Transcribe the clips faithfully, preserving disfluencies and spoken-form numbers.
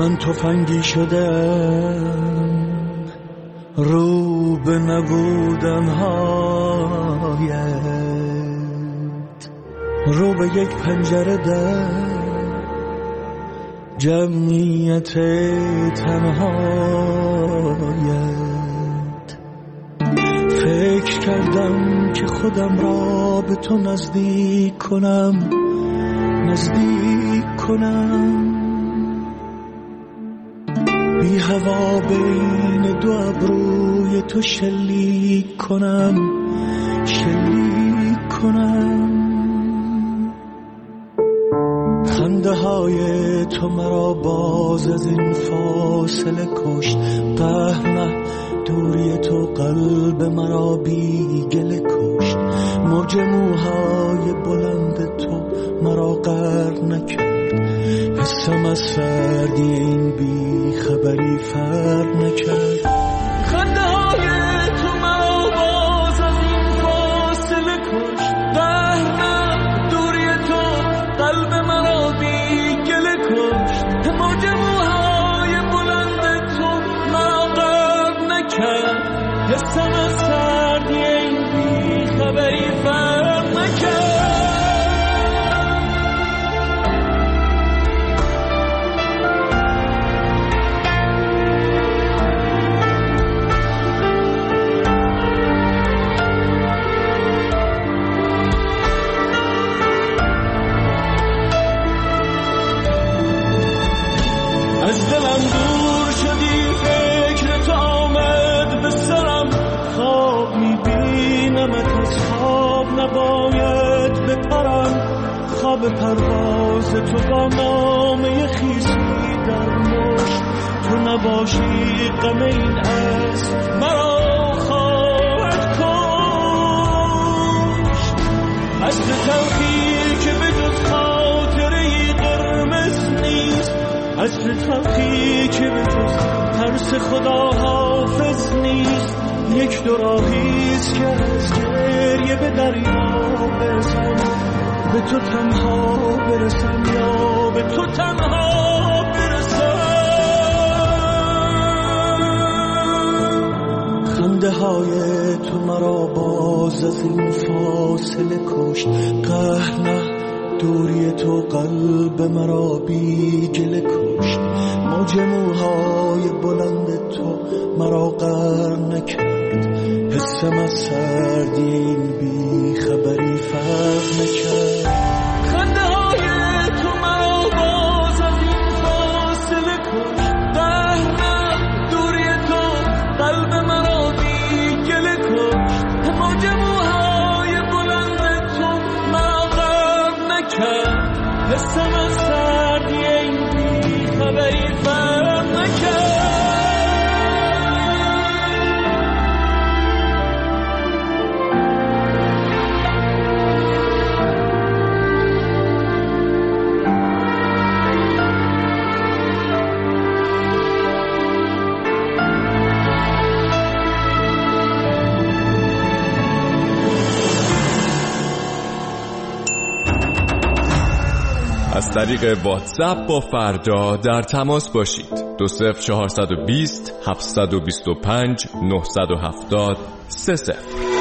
من تفنگی شدم رو به نبودن هایت، رو به یک پنجره در جمعیت تنهایت. فکر کردم که خودم را به تو نزدیک کنم، نزدیک کنم، بی هوا بین دو ابروی تو شلیک کنم، شلیک کنم. خنده های تو مرا باز از این فاصله کشت، قهر نه دوری تو قلب مرا بی گله کشت. موج موهای بلند تو مرا غرق نکرد، حسم از سردی این بی خبری فرق نکرد. خنده های تو مرا باز از این فاصله کشت، قهر نه دوری تو قلب مرا بی گله کشت. موج موهای بلند تو مرا غرق نکرد، حسم از سردی این بی خبری فرق نکرد. از دلم دور شدی، فکر تو آمد به سرم، خواب میبینمت از خواب نباید بپرم. خواب پرواز تو با نامه خیسی در مشت، تو نباشی غم این اسب مرا خواهد کشت. از تلخی که به جز خاطره‌ای قرمز نیست، از تلخی که به جز ترس خدا حافظ نیست. یک دو راهیست که از گریه به دریا برسم، به تو تنها برسم یا به تو تنها برسم. خنده های تو مرا باز از این فاصله کشت، قهر نه دوری تو قلب مرا بی گله کشت. موج موهای بلند تو مرا غرق نکرد، حسم از سردی این بی خبری فرق نکرد. خنده های تو مرا باز از این فاصله کشت، قهر نه دوری تو قلب مرا بی گله کشت. موج موهای بلند تو مرا غرق نکرد، حسم از سردی این بی خبری فرق نکرد. از طریق واتساپ با فردا در تماس باشید. دو صفر چهارصد و بیست هفتصد و بیست و پنج نهصد و هفتاد سه صفر.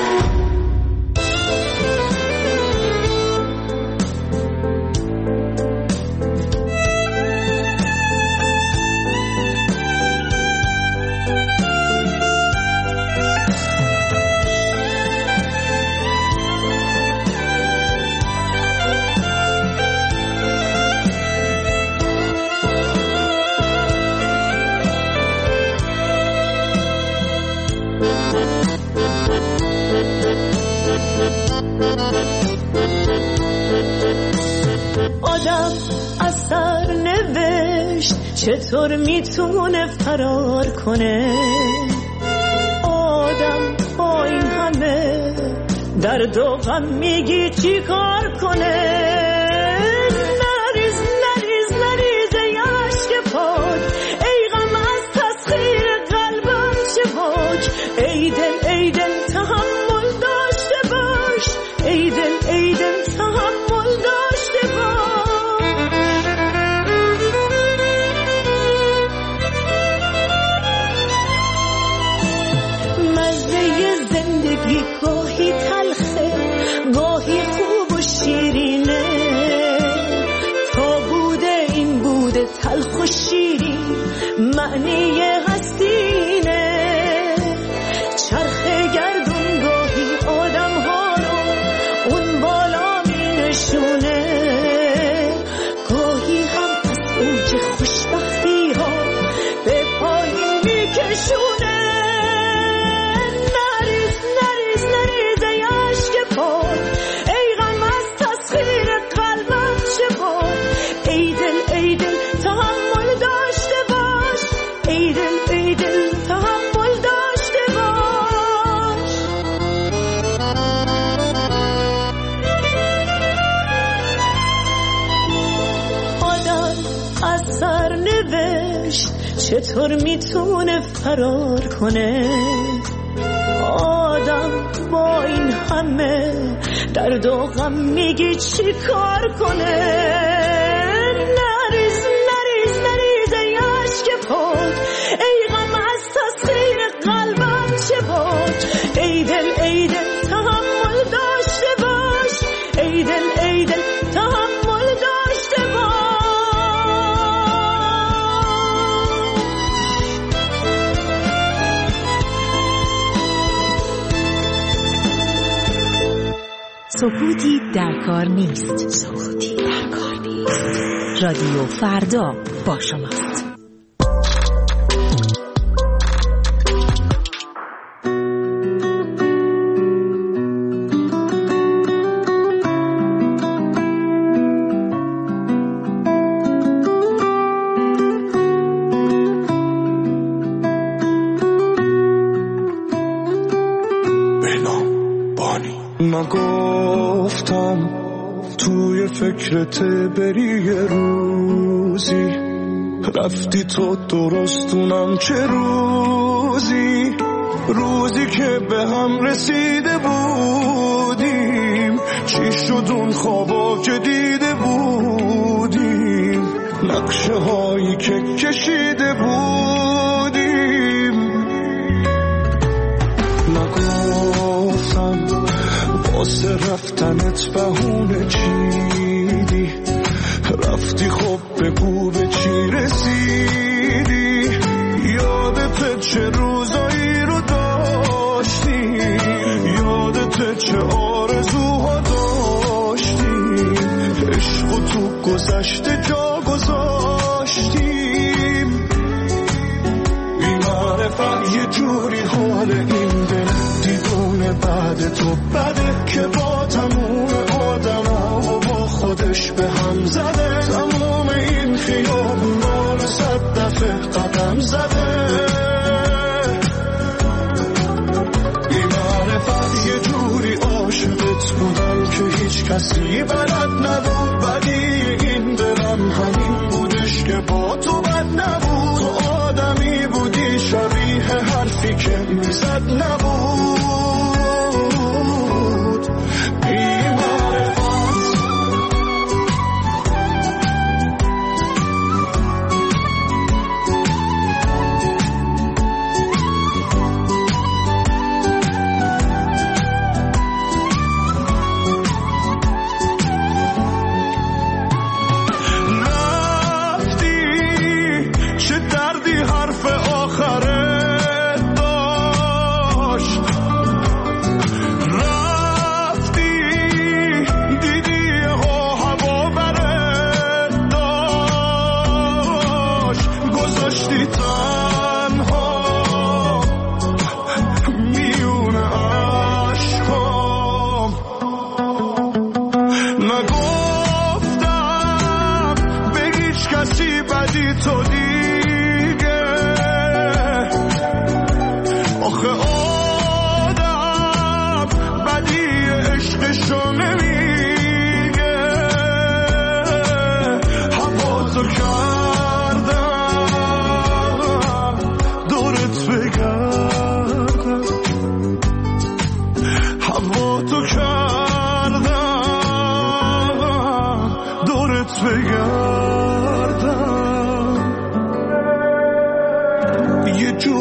آدم از سر نوشت چطور میتونه فرار کنه؟ آدم با این همه درد و غم میگی چی کار کنه؟ نریز نریز نریز یشک پاک، ای غم از تسخیر قلبم چه باک. ای دل ای دل تحمل داشته باش، ای دل ای دل تحمل داشته باش. معنی هستینه. چرخ گردون گاهی آدم ها رو اون بالا می نشونه، گاهی هم از اوج خوشبختی ها به پایین می کشونه. نریز نریز نریز ای عشق پاک، ای غم از تسخیر قلبم چه باد. ای دل ای دل تحمل داشته باش، ای دل ای دل تحمل داشته باش. آدم از سرنوشت چطور میتونه فرار کنه؟ آدم با این همه درد و غم میگی چی کار کنه؟ نریز نریز نریز ای عشق پاک، ای غم از تسخیر قلبم چه باد. ای دل ای دل تحمل داشته باش، ای دل ای دل تحمل داشته باش. سکوتی در کار نیست. سکوتی در کار نیست. رادیو فردا با شماست. نگفتم توی فکرت بری یه روزی، رفتی تو درستونم چه روزی، روزی که به هم رسیده بودیم، چی شد اون خوابا که دیده بودیم، نقشه هایی که کشیده بودیم. نگفتم واسه رفتنت بهونه چیدی، رفتی خب بگو به چی رسیدی، یادت چه روزایی رو داشتی، یادت چه آرزوها داشتی، عشق و تو گذشته جا گذاشتیم. بی معرفت یه جوری حال این دل دیدونه بعد تو بده که با تموم آدم ها و با خودش به هم زده، تموم این خیابونا رو صد دفعه قدم زده. بی معرفت یه جوری عاشقت بودم که هیچ کسی بلد نبود، ولی این دلم همین بودش که با تو بد نبود، تو آدمی بودی شبیه حرفی که میزد نبود.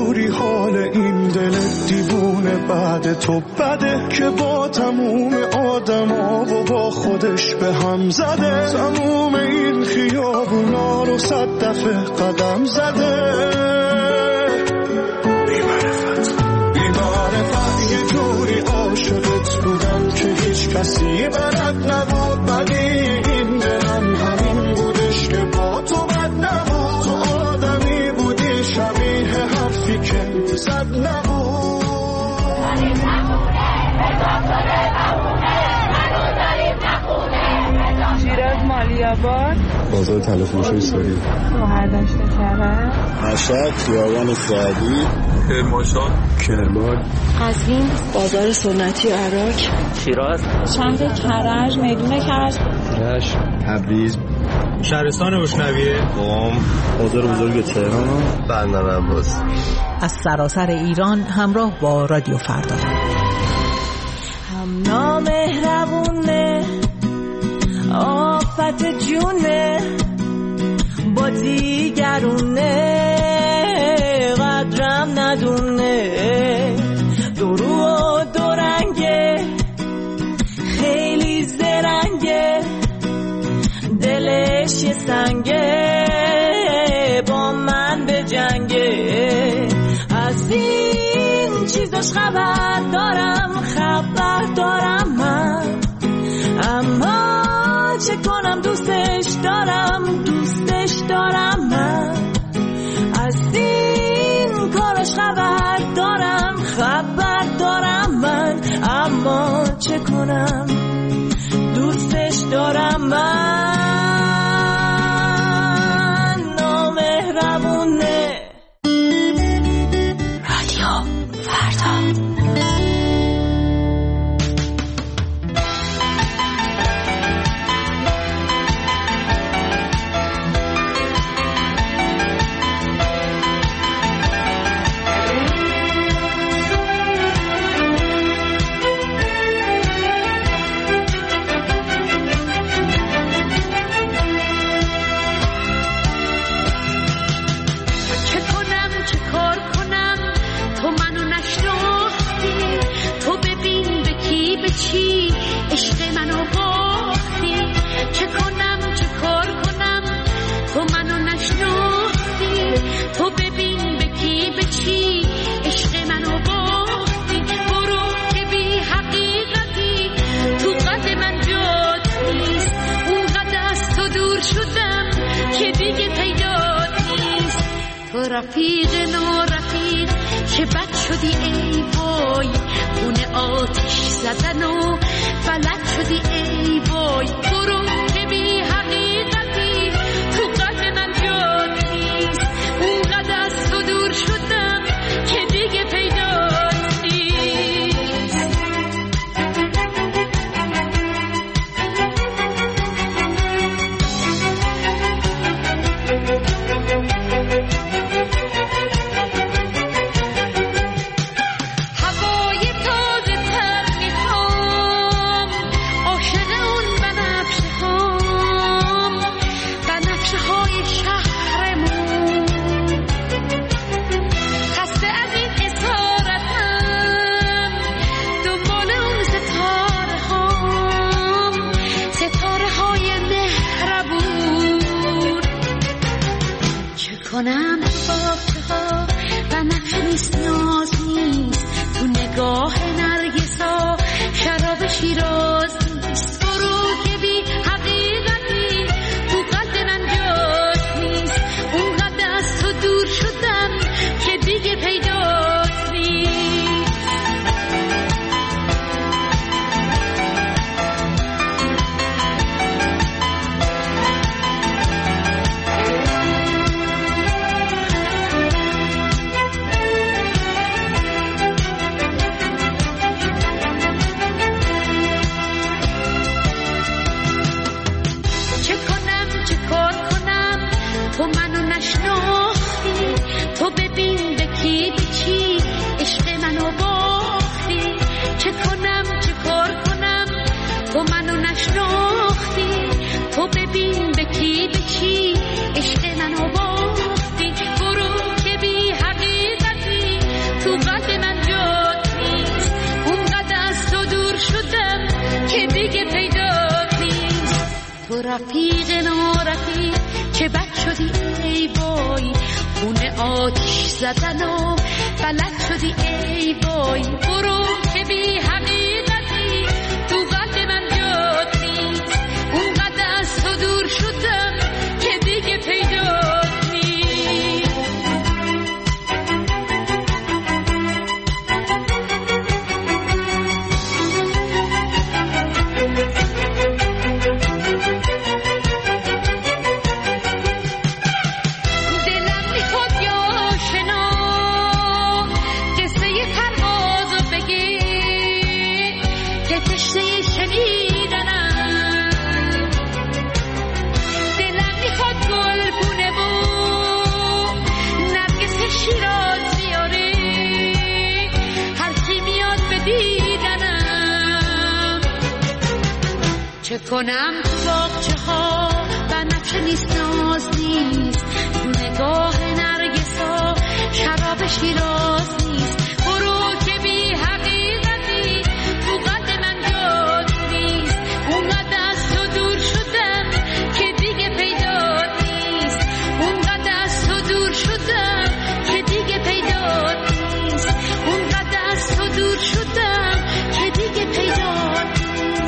بعد تو بده که با تموم آدما و با خودش به هم زده، تموم این خیابونا رو صد دفعه قدم زده. بی‌معرفت بی‌معرفت یه جوری عاشقت بودم که هیچ کسی بلد نبود، ولی این دلم همین بودش که با تو بد نبود. تو آدمی بودی شبیه حرفی که زد نبود. شیراز مالیاباد، بازار تلفروشی سوری، مهردشت کرد، مشهد، خیابان سعدی، کرمانشاه، کرمان، قزوین، بازار سنتی عراق، شیراز، شهر کرج، میدون کرج، رشت، تبریز، شهرستان اشنویه، قم، بازار بزرگ تهران، بندر عباس. از سراسر ایران همراه با رادیو فردا. هم نامهربونه، آفت جونه، با دیگرونه قدرم ندونه. درو و دورنگه، خیلی زرنگه، دلش یه سنگه، با من به جنگه. از این چیزاش خبر دارم، خبر دارم من، اما چه کنم دوستش دارم، دوستش دارم من. از این کاراش خبر دارم، خبر دارم من، اما چه کنم دوستش دارم من. نامهربونه. رادیو فردا. رفیق نو رفیق چه بد شدی ای وای، خونه آتش زدن و فلک شدی ای وای. برو که بی حقیقتی تو قلب من جات نیست، اونقدر از تو دور شدم که دیگه پیدات نیست. کنم باشه ها و نقش نیست، ناز نیست، تو نگاه نرگسا شراب شیراز نیست. برو که بی حقیقتی تو قلب من جات نیست، اونقدر از تو دور شدم که دیگه پیدات نیست. تو منو نشناختی، تو ببین به کی به چی عشق منو باختی. چه کنم چه کار کنم تو منو نشناختی، تو ببین به کی به چی عشق منو باختی. برو که بی حقیقتی تو قلب من جات نیست، اونقدر از تو دور شدم که رفیق نارفیق چه بد شدی ای وای، خونه آتیش زدن و بلد شدی ای وای. برو که بی حقیقتی تو قلب من جات نیست، اونقدر از تو دور شدم که دیگه پیدات نیست. دلم میخواد یا شنا قصه پروازو بگی که تشنه شنیدنم. دلم میخواد گلگونه و نرگس شیراز بیاره، هر کی میاد به دیدنم. چه کنم تو باغچه ها بنفشه نیست ناز نیست، تو نگاه نرگسا شراب شیراز نیست. برو که بی حقیقتی تو قلب من جات نیست، اونقدر از تو دور شدم که دیگه پیدات نیست. اونقدر از تو دور شدم که دیگه پیدات نیست. اونقدر از تو دور شدم که دیگه پیدات نیست.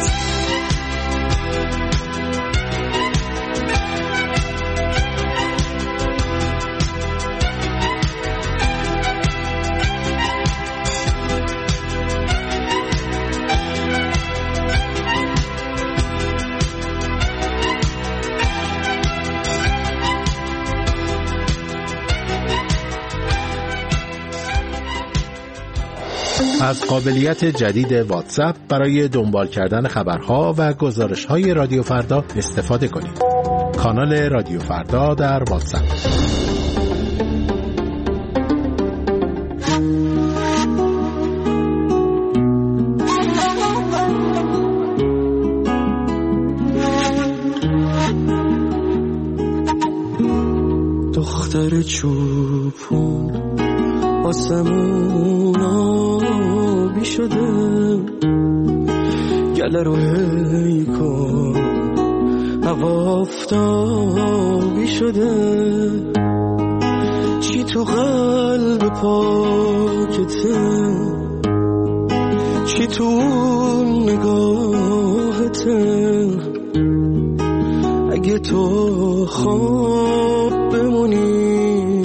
از قابلیت جدید واتساپ برای دنبال کردن خبرها و گزارش‌های رادیو فردا استفاده کنید. کانال رادیو فردا در واتساپ. دختر چوپون آسمون آبی شده، گله رو هی کن هوا آفتابی شده. چی تو قلب پاکته، چی تو نگاهته. اگه تو خواب بمونی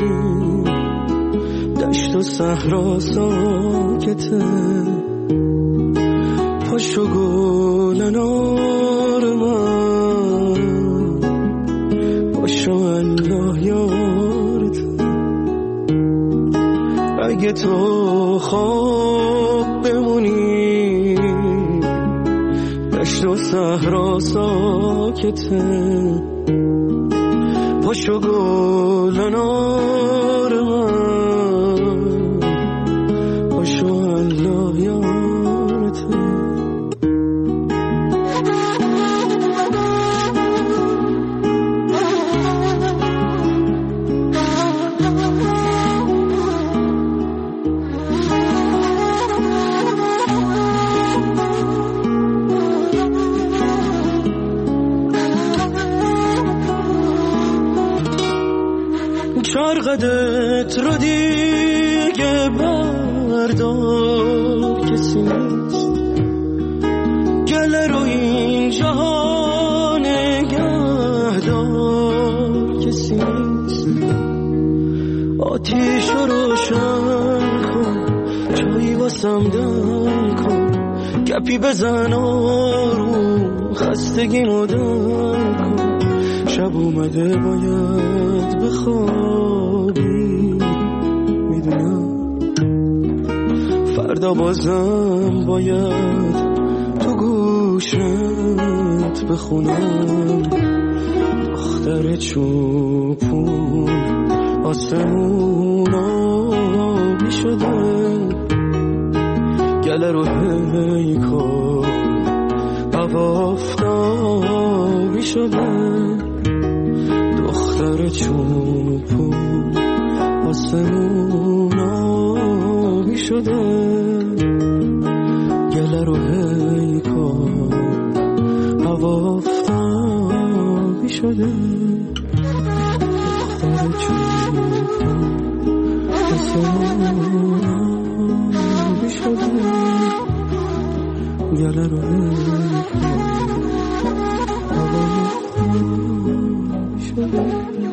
دشت و صحرا ساکته. پاشو گل نار من، پاشو الله یارته. اگه تو خواب بمونی دشت و صحرا ساکته. پاشو گل نار من، پاشو الله یارته. چرقدت رو دیگه بردار کسی نیست، گله رو این جهان نگهدار کسی نیست. آتیش رو روشن کن، چایی واسم دم کن، گپی بزن آروم خستگی مدن کن. شب اومده باید بخوابی، میدونم فردا بازم باید تو گوشت بخونم. دختر چوپون آسمون آبی شده، گله رو هی کن هوا آفتابی شده. دختر چوپون آسمون آبی شده، گله رو هی کن هوا آفتابی شده دختر چوبان حسابی شده گله رو شده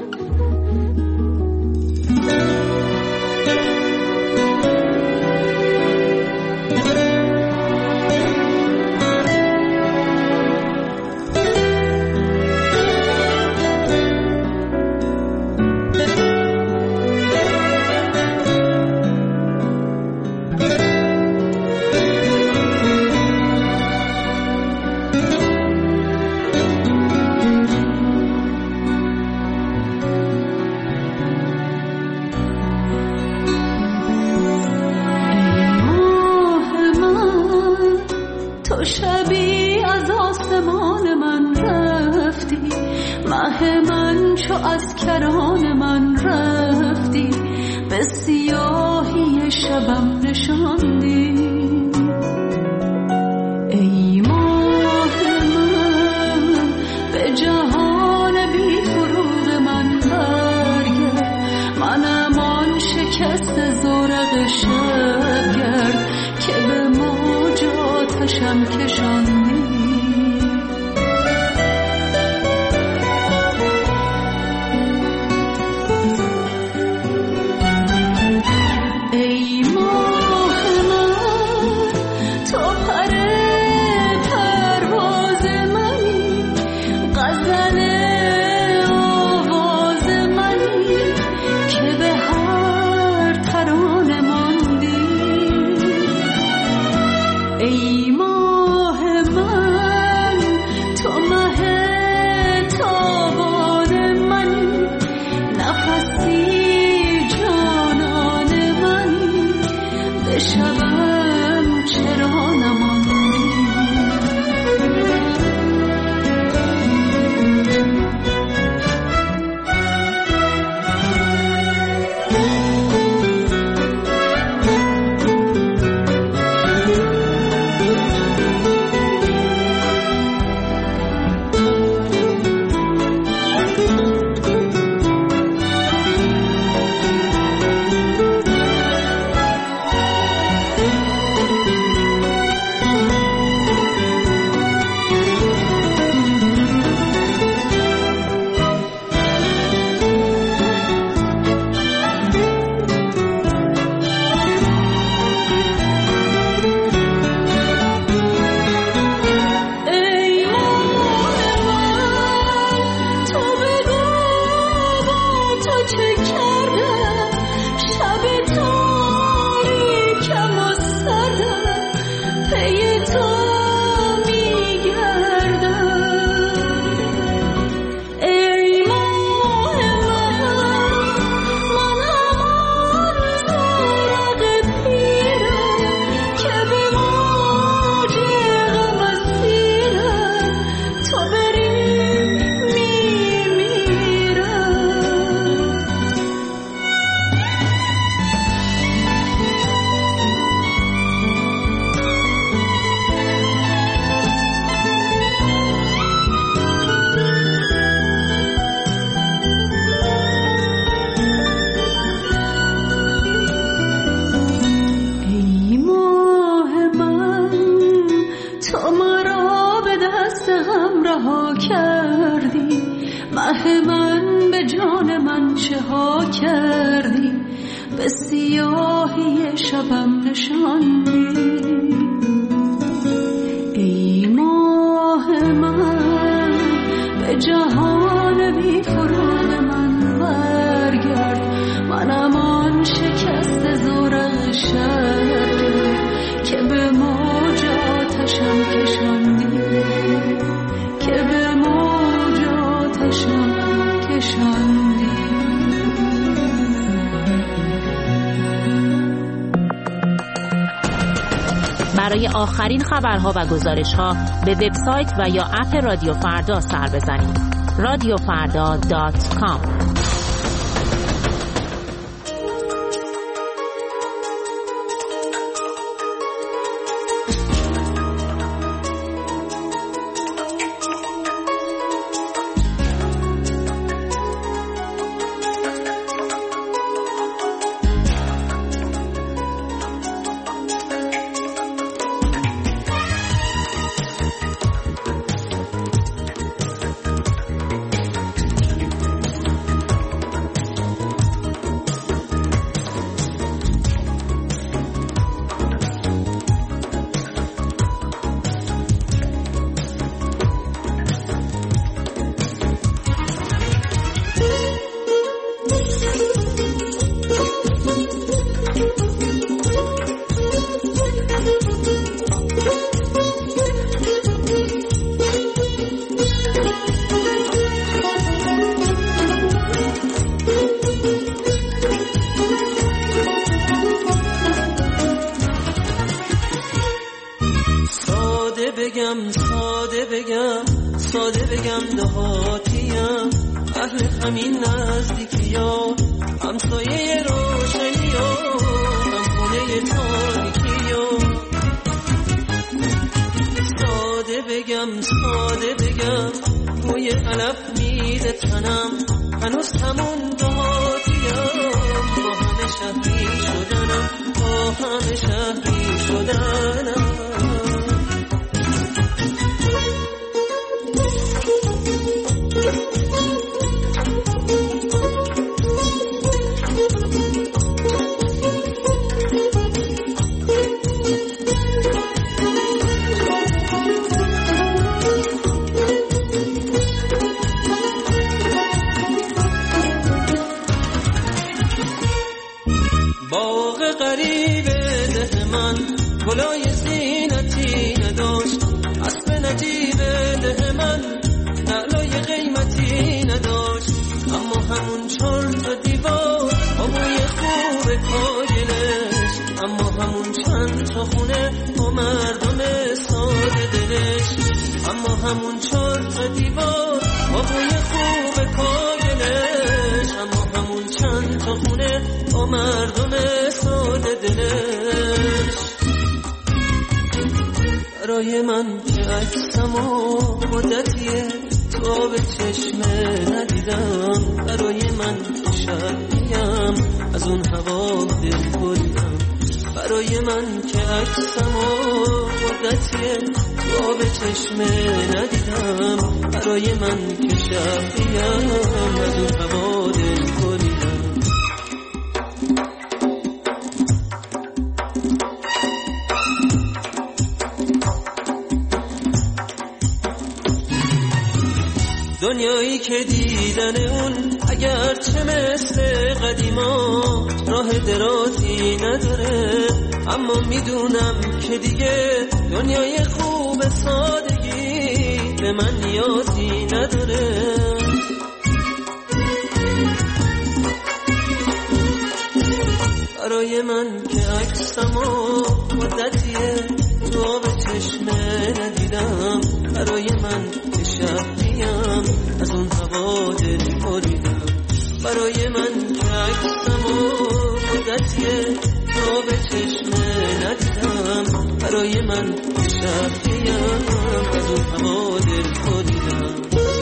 از کران من رفتی به سیاهی شبم نشاندی ای ماه من به جهان بی فروغ من برگرد منم آن شکست زرق شبگرد که به موج آتشم کشاندی برای آخرین خبرها و گزارش‌ها به وبسایت و یا اپ رادیو فردا سر بزنید. رادیو فردا دات کام. ساده بگم ساده بگم دهاتیم، اهل همین نزدیکی ها، همسایه روشنی ها، هم خونه تاریکی ها. ساده بگم ساده بگم بوی علف میده تنم، هنوز همون دهاتیم، با همه شهری شدنم، با همه شهری شدنم. باغ غریب ده من گلای زینتی نداشت، اسب نجیب ده من نعلای قیمتی نداشت، اما همون چهار تا دیوار با بوی خوب کاگلش، اما همون چند تا خونه با مردم ساده دلش، اما همون چهار تا دیوار با بوی خوب کاگلش، اما همون چند تا خونه با مردم ساده دلش. برای من که عکسم و مدتیه تو آب چشمه ندیدم، برای من که شبیم از اون هوا دل بریدم، برای من که عکسم و مدتیه تو آب چشمه ندیدم، برای من که شبیم از اون هوا دل بریدم. دنیایی که دیدن اون اگرچه مثل قدیما راه درازی نداره، اما میدونم که دیگه دنیای خوب سادگی به من نیازی نداره. برای من که عکسم و مدتیه تو آب چشمه ندیدم، برای من که شبیم از اون هوا دل بریدم، برای من که عکسم و مدتیه تو آب چشمه ندیدم، برای من که شبیم از اون هوا دل بریدم.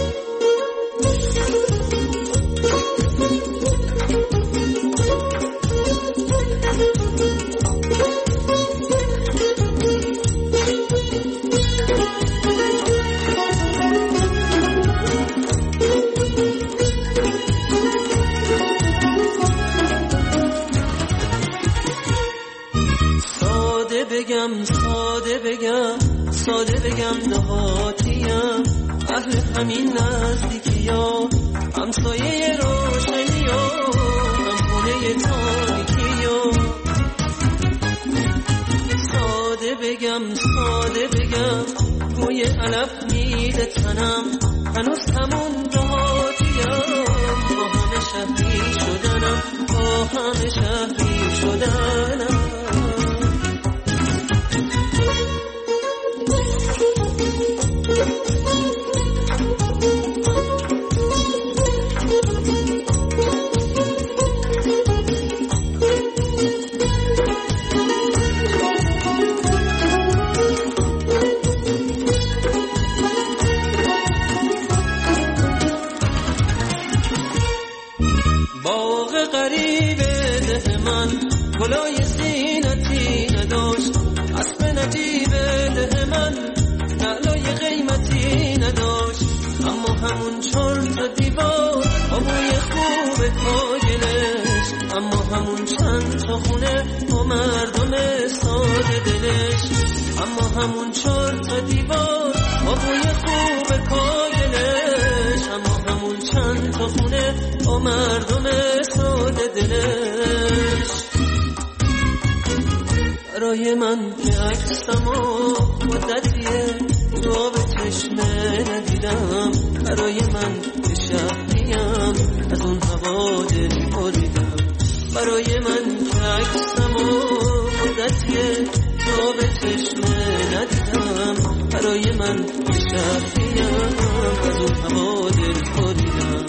بگم ساده بگم ساده بگم دهاتیم، اهل همین نزدیکی ها، همسایه روشنی ها، هم خونه تاریکی ها. ساده بگم ساده بگم بوی علف میده تنم، هنوز همون دهاتیم، با همه شهری شدنم، با همه شهری شدنم. باغ غریب ده من گلای زینتی نداشت، اسب نجیب ده من نعلای قیمتی نداشت، اما همون چهار تا دیوار با بوی خوب کاگلش، اما همون چند تا خونه با مردم ساده دلش، اما همون چهار تا دیوار با بوی خوب کاگلش، اما همون چند تا خونه با مردم ساده دلش. برای من که عکسم و مدتیه تو آب چشمه ندیدم، برای من که شهریم از اون هوا دل بریدم، برای من که عکسم و مدتیه تو آب چشمه ندیدم، برای من که شهریم از اون هوا دل خوریدم.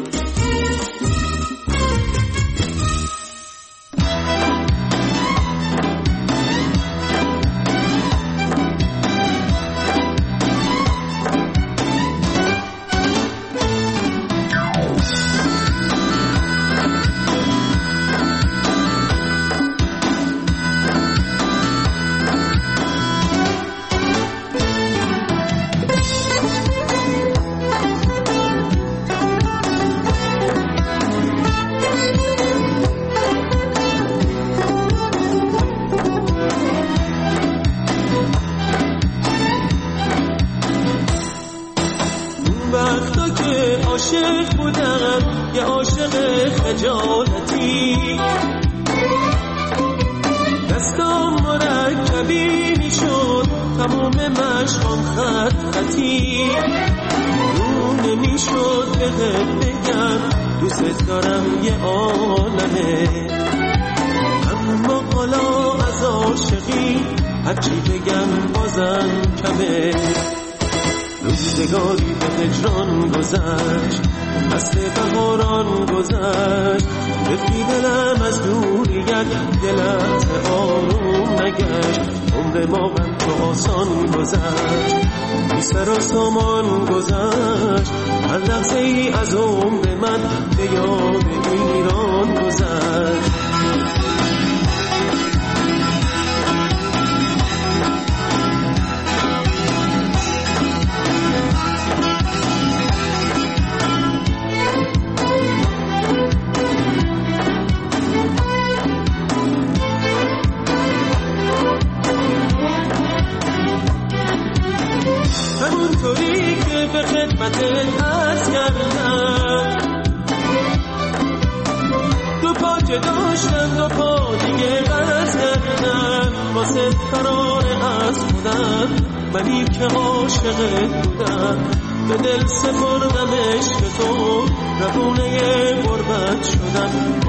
عاشق بودم یه عاشق خجالتی، دستام مرکبی میشد تموم مشقام خط خطی، رو نمیشد بهت بگم دوست دارم یه عالمه، اما حالا از عاشقی هرچی بگم بازم کمه. روزگاری به هجران گذشت، فصل بهاران گذشت، رفتی دلم از دوریت یه لحظه آروم نگشت، عمر ما هم تو آسان گذشت، بی سر و سامان گذشت، هر لحظه ای از عمر من به یاد ایران گذشت. همونطوری که به خدمتت عرض کردم، دو پا که داشتم دو پا دیگه قرض کردم، واسه فرار از خودم منی که عاشقت بودم، به دل سپردم عشق تو روونه غربت شدم.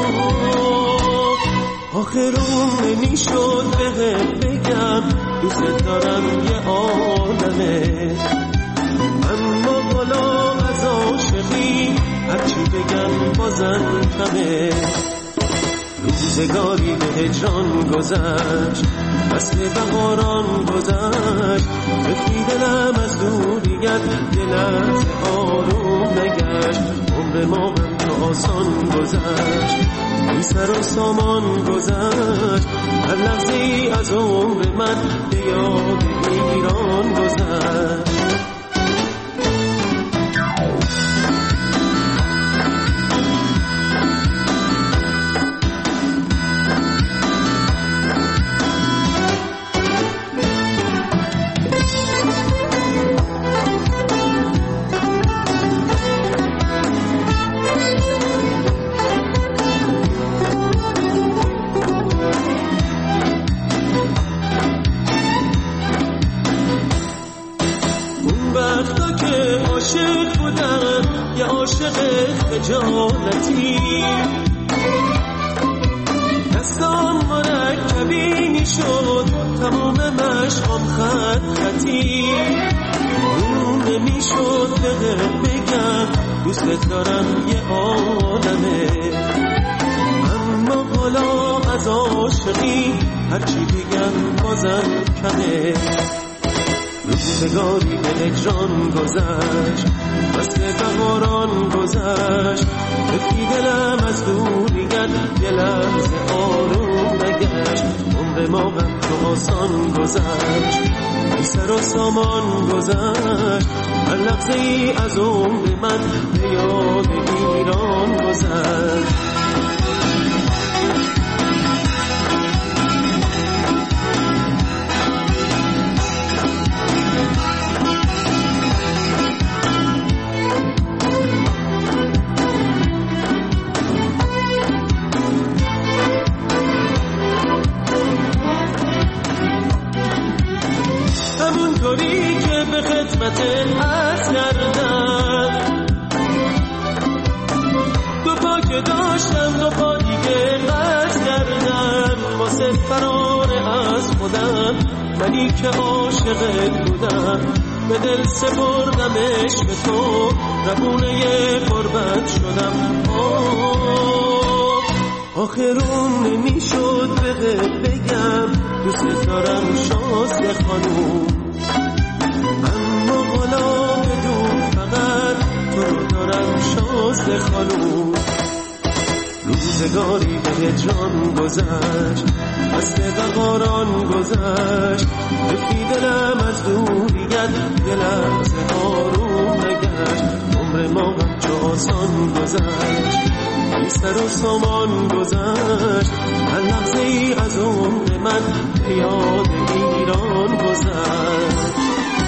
آخرون نمیشد بهت بگم دوست دارم یه عالمه، اما حالا از عاشقی هرچی بگم بازم کمه. روزگاری به هجران گذشت، فصل بهاران گذشت، رفتی دلم از دوریت یه لحظه آروم نگشت، عمر ما هم تو آسان گذشت، بی سر و سامان گذشت، هر لحظه ای از عمر من به یاد ایران گذشت. عاشق بودم یه عاشق خجالتی، دستام مرکبی میشد تمام مشقام خط خطی، رو نمیشد بهت بگم دوست دارم یه عالمه، اما حالا از عاشقی هرچی بگم بازم کمه. روزگاری به هجران گذشت، فصل بهاران گذشت، رفتی دلم از دوریت یه لحظه آروم نگشت، عمر ما هم تو آسان گذشت، بی سر و سامان گذشت، هر لحظه ای از عمر من به یاد ایران گذشت. همونطوری که به خدمتت عرض کردم، دو پا که داشتم دو پا دیگه قرض کردم، واسه فرار از خودم منی که عاشقت بودم، به دل سپردمش به تو، ربونه قربت شدم. آخرون نمیشد بده بگم دوست دارم شازده خانوم، اما حالا بدون فقط تو رو دارم شازده خانوم. روزگاری به هجران گذشت، فصل بهاران گذشت، به دلم از دوریت یه لحظه آروم نگشت. عمر ما هم چه آسان گذشت، بی سر و سامان گذشت. هر لحظه ای از عمر من به یاد ایران گذشت.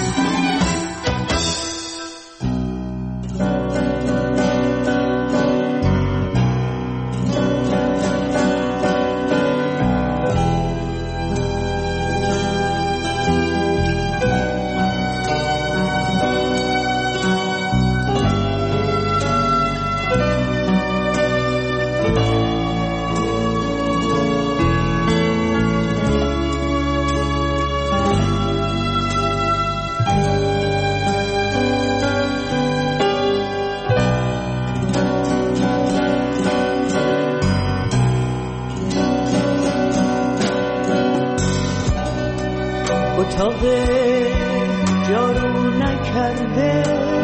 اتاق جارو نکرده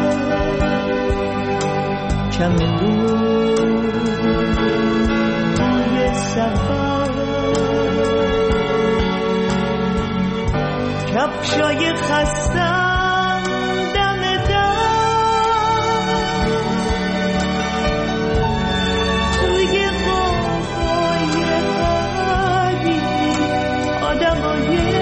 کم دور یه سفر، کفشای خستم دم در توی قوهای قدی آدمای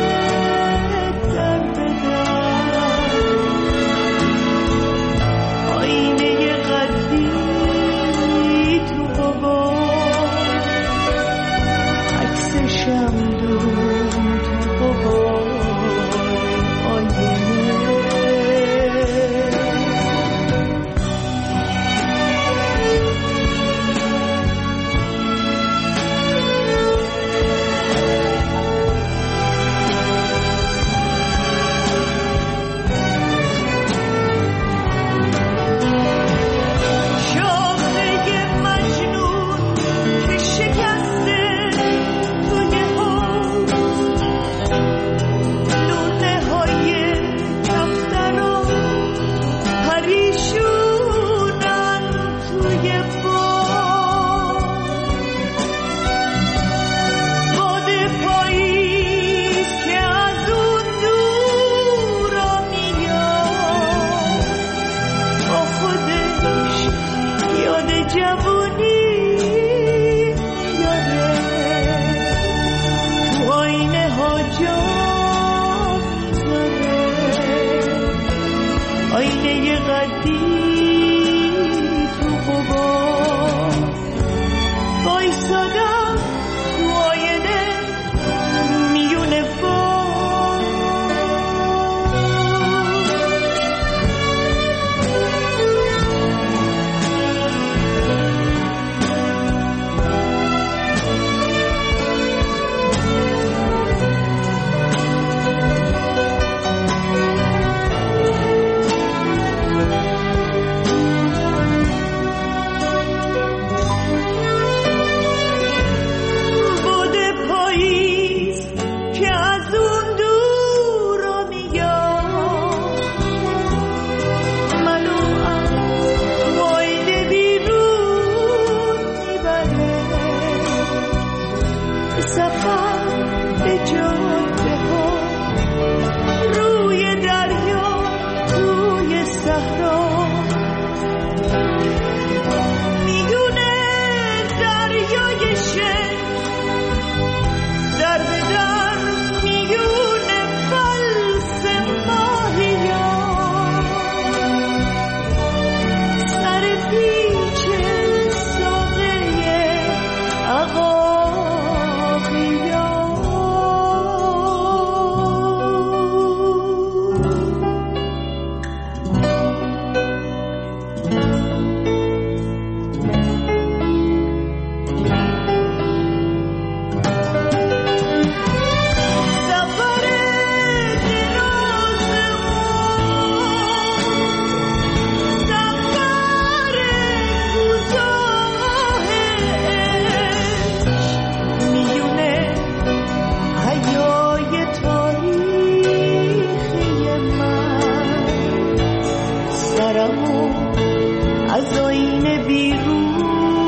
خودمو از آینه بیرون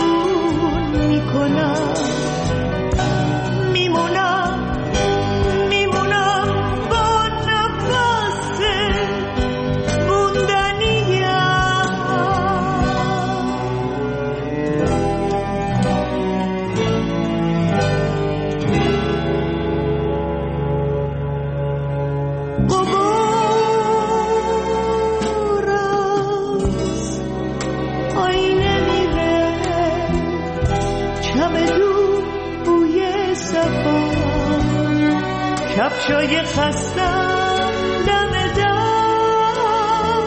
میکنم، میمونم میمونم با نفس موندنیم. کفشای خستم دم در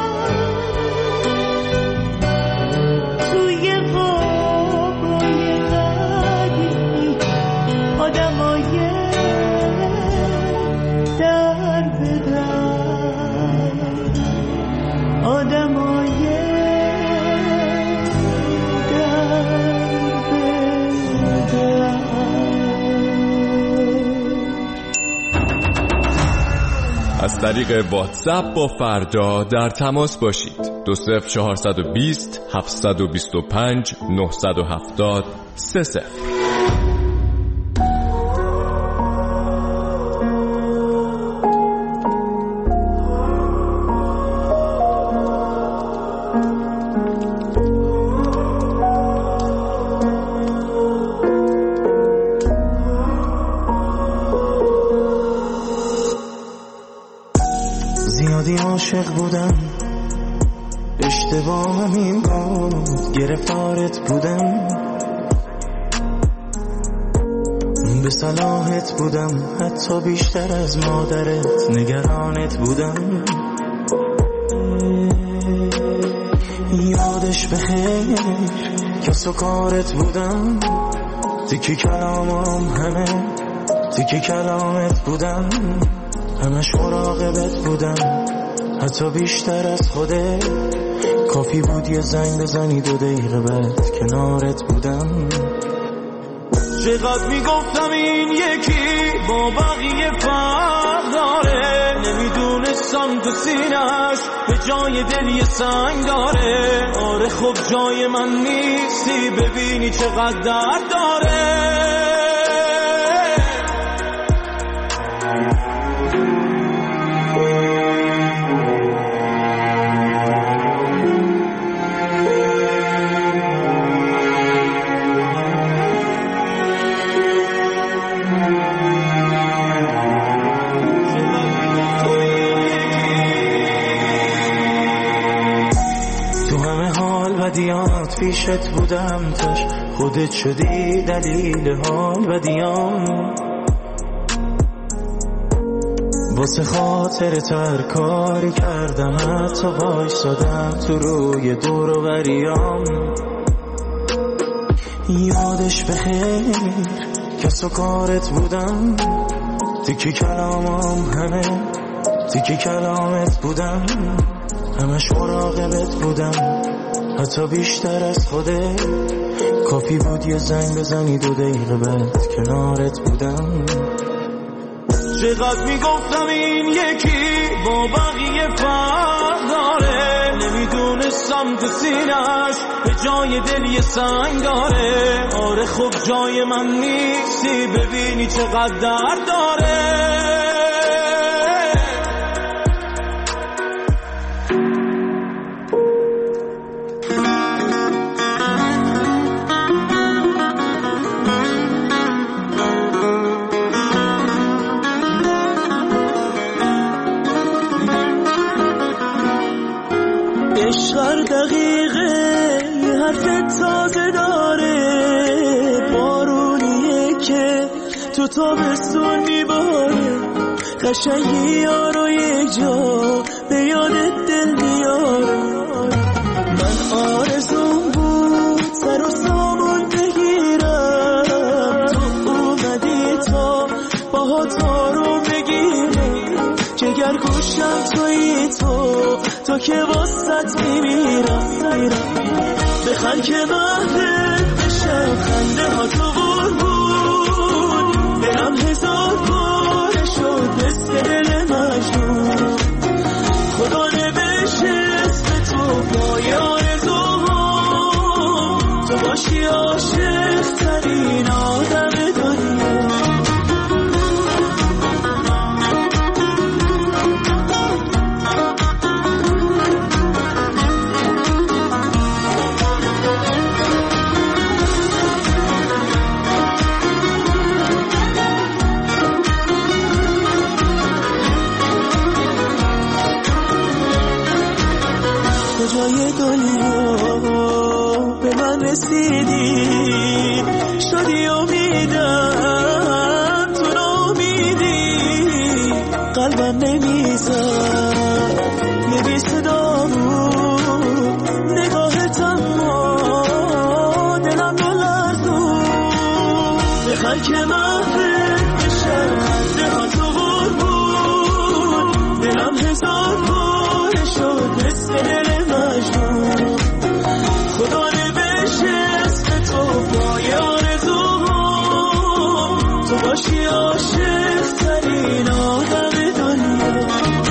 توی خوابای قدیمی، آدمای در به در، آدمای در به در. از طریق واتساپ با فردا در تماس باشید. دو صفر چهارصد و بیست هفتصد و بیست و پنج نهصد و هفتاد سه صفر. زیادی عاشق بودم، اشتباهم این بود، گرفتارت بودم، به صلاحت بودم، حتی بیشتر از مادرت نگرانت بودم. یادش بخیر کس و کارت بودم، تیکی کلامم همه تیکی کلامت بودم، همش مراقبت بودم، حتی بیشتر از خوده. کافی بود یه زنگ بزنی دو دقیقه بعد کنارت بودم. چقدر میگفتم این یکی با بقیه فرق داره، نمیدونستم تو سینش به جای دل یه سنگ داره. آره خب جای من نیستی، ببینی چقدر درد داره. بدیات پیشت بودم، تاش خودت شدی دلیل حال بدیام. واسه خاطر تر کاری کردم، حتی وایسادم تو روی دور و بریام. یادش بخیر کس و کارت بودم، تیکی کلامم همه تیکی کلامت بودم، همش مراقبت بودم، حتی بیشتر از خوده. کافی بود یه زنگ بزنی دو دقیقه بعد کنارت بودم. چقدر میگفتم این یکی با بقیه فرق داره، نمیدونستم تو سینش به جای دل یه سنگ داره. آره خب جای من نیستی، ببینی چقدر درد داره. عشق دقیقه یه حرف تازه داره، بارونیه که تو تابستون میباره، قشنگی یارو یک جا به یادت دل میاره. من آرزوم بود سر و سامون بگیرم، تو اومدی تا باها تارو بگیرم، جگر گوشم توی تو تو که واسط میمیرم. بخند که محفل بشم، خنده ها تو قربون، دلم هزار باره شد مثل دل مجنون. خدا نوشت اسم تو دنیا به من رسیدی، شدی امیدم تو ناامیدی، قلبم نمیزد یه بی صدا بود نگاهت، اما دلم نلرزون. بخوای که محفل بشم خنده ها تو بود، دلم هزار باره شد مثل دل مجنون. خدا نوشته اسم تو پای آرزوها، تو باشی عاشق ترین آدم دنیا.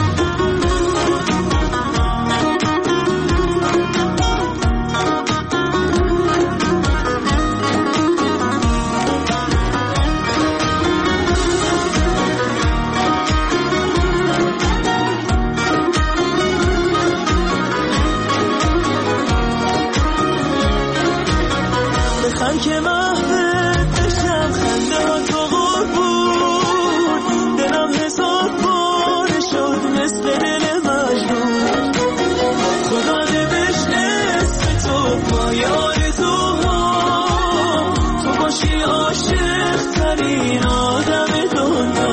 بخوای که محبت بشم خنده ها تو بود، دلم هزار باره شد مثل دل مجنون. خدا نوشته اسم تو پای آرزوها، تو باشی عاشق ترین آدم دنیا.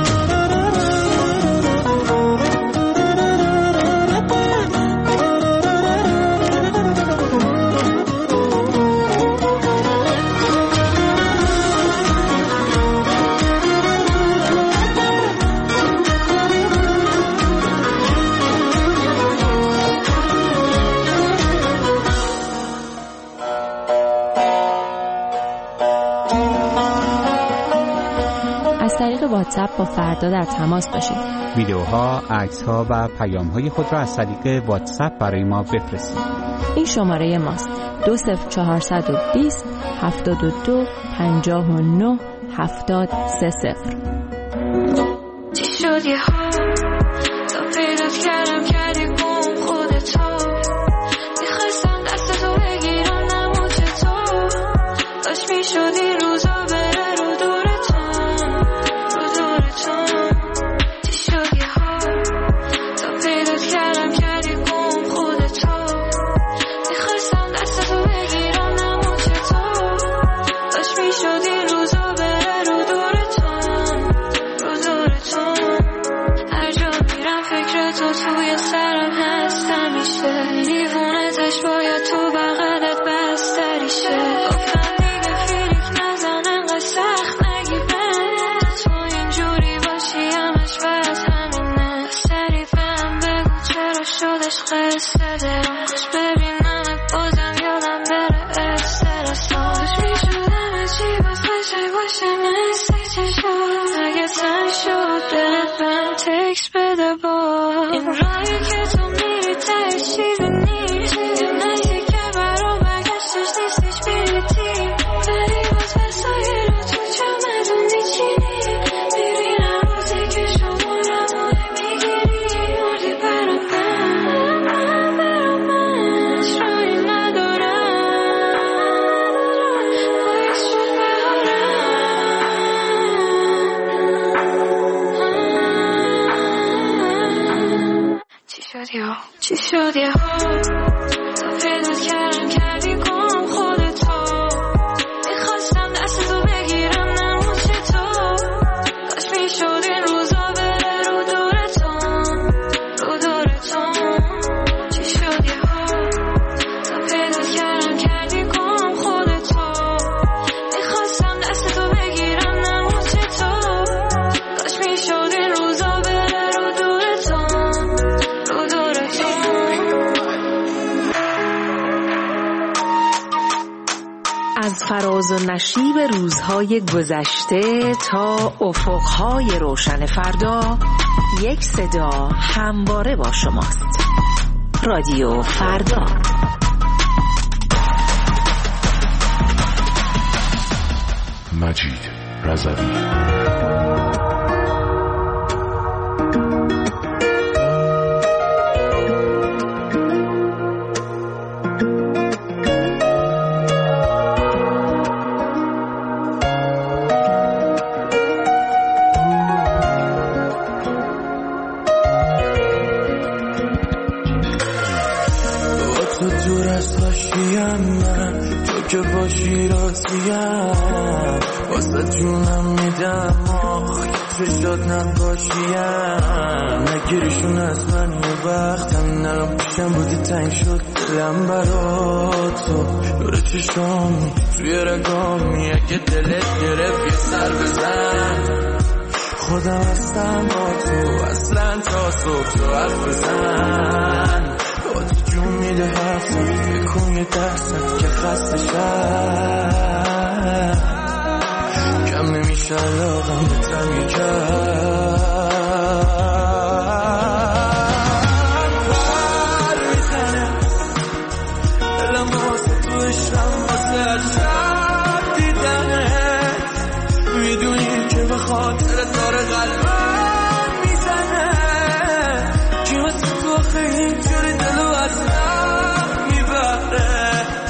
واتساپ با فردا در تماس باشید. ویدیوها، عکس‌ها و پیام‌های خود را از طریق واتساپ برای ما بفرستید. این شماره ماست: دو صفر چهارصد و بیست هفتاد و دو پنجاه و نه هفتاد سه صفر. چی شد یه ها تا پیدات کردم کردی گم خودتو، میخواستم دست تو بگیرم نمو چطور، داشت میشد این روزا بره رو دورتون رو دورتون. چی شد یه ها تا پیدات کردم کردی گم خودتو، میخواستم دست تو بگیرم نمو چطور، داشت میشد این روزا بره رو دورتون رو دورتون. هر جا میرم فکر تو توی سرم هست همیشه، دیوونتش باید تو بغلت بستری شه. گفتم دیگه فیلیک نزن انقدر سخت نگیره، تو اینجوری باشی همش باید همینه. سری بهم بگو چرا شدش قصه دارم، خوش ببینمت بازم یادم بره استرسام. خوش میشودم چی باز قشنگ باشه مثل چی شد، اگه تن شد دلت بهم تکس بده با این راهی که تو میری تهش چیزی نیست، یه نزدی که برام برگشتش نیستش بیریتی، ولی باز وسایل رو تو چمدون میچینی، میبینم روزی که شمارم رو نمیگیری، مردی برام من برام من شایی ندارم، باید شد بهارم. چی شد یا چی شد یه ها تا پیدات کردم کردی گم خودتو، میخواستم دست تو بگیرم نمون چطور، کاش میشد این روزا بره رو دورتون رو دورتون. چی شد یه ها تا پیدات کردم کردی گم خودتو، میخواستم دست تو بگیرم نمون چطور، کاش میشد این روزا بره رو دورتون رو دورتون. از فراز و نشیب روزهای گذشته تا افقهای روشن فردا، یک صدا همواره با شماست. رادیو فردا. مجید رضوی. تو دور از حاشیم، من تو که باشی راضیم، واسه جونم میدم آخ که شاد نباشیم. نگیریشون از من یه وقتم نرم پیشم بودی تنگ شد دلم برا تو، دور چشامی توی رگامی، اگه دلت گرفت یه سر بزن، خودم هستم با تو اصلا تا صبح تو حرف بزن. با تو جون میده حرف تو فکر کن یه درصد که خسته شد، کم نمیشه علاقم به تنگی کرد. پر میزنه دلم واسه تو عشقم، واسه هر شب دیدنت، میدونی که به خاطر داره قلبم میزنه، که واسه تو خیلی اینجوری دلو از من میبره.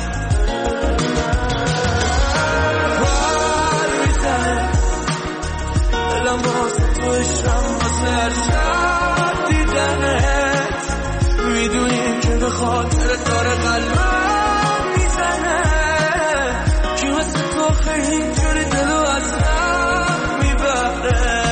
پر میزنه دلم واسه تو عشقم، واسه هر شب دیدنت، میدونی که به خاطر داره قلبم میزنه، که واسه تو خیلی اینجوری دلو از من میبره.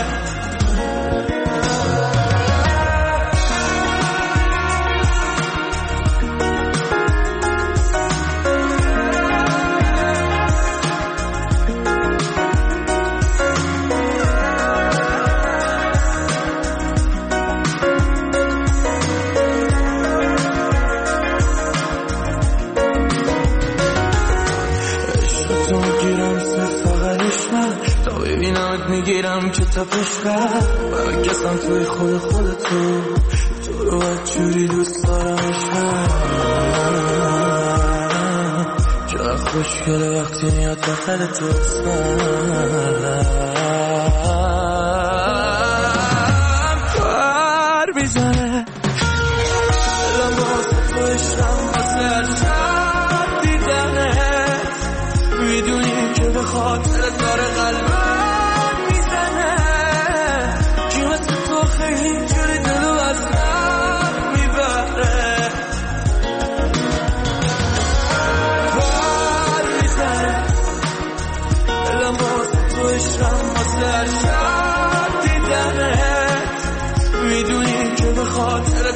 میگیرم که تا پشقر برای کسم توی خود خودتو، تو رو جوری دوست دارم عشقم، چقدر خوشگله وقتی میاد داخل تو اسمم. پر میزنه دلم واسه تو عشقم، واسه هر شب دیدنت، میدونی که به خاطر داره قلبم خیلی اینجوری دلو از من میبره. پر میزنه دلم واسه تو عشقم، واسه هر شب دیدنت، میدونی که به خاطر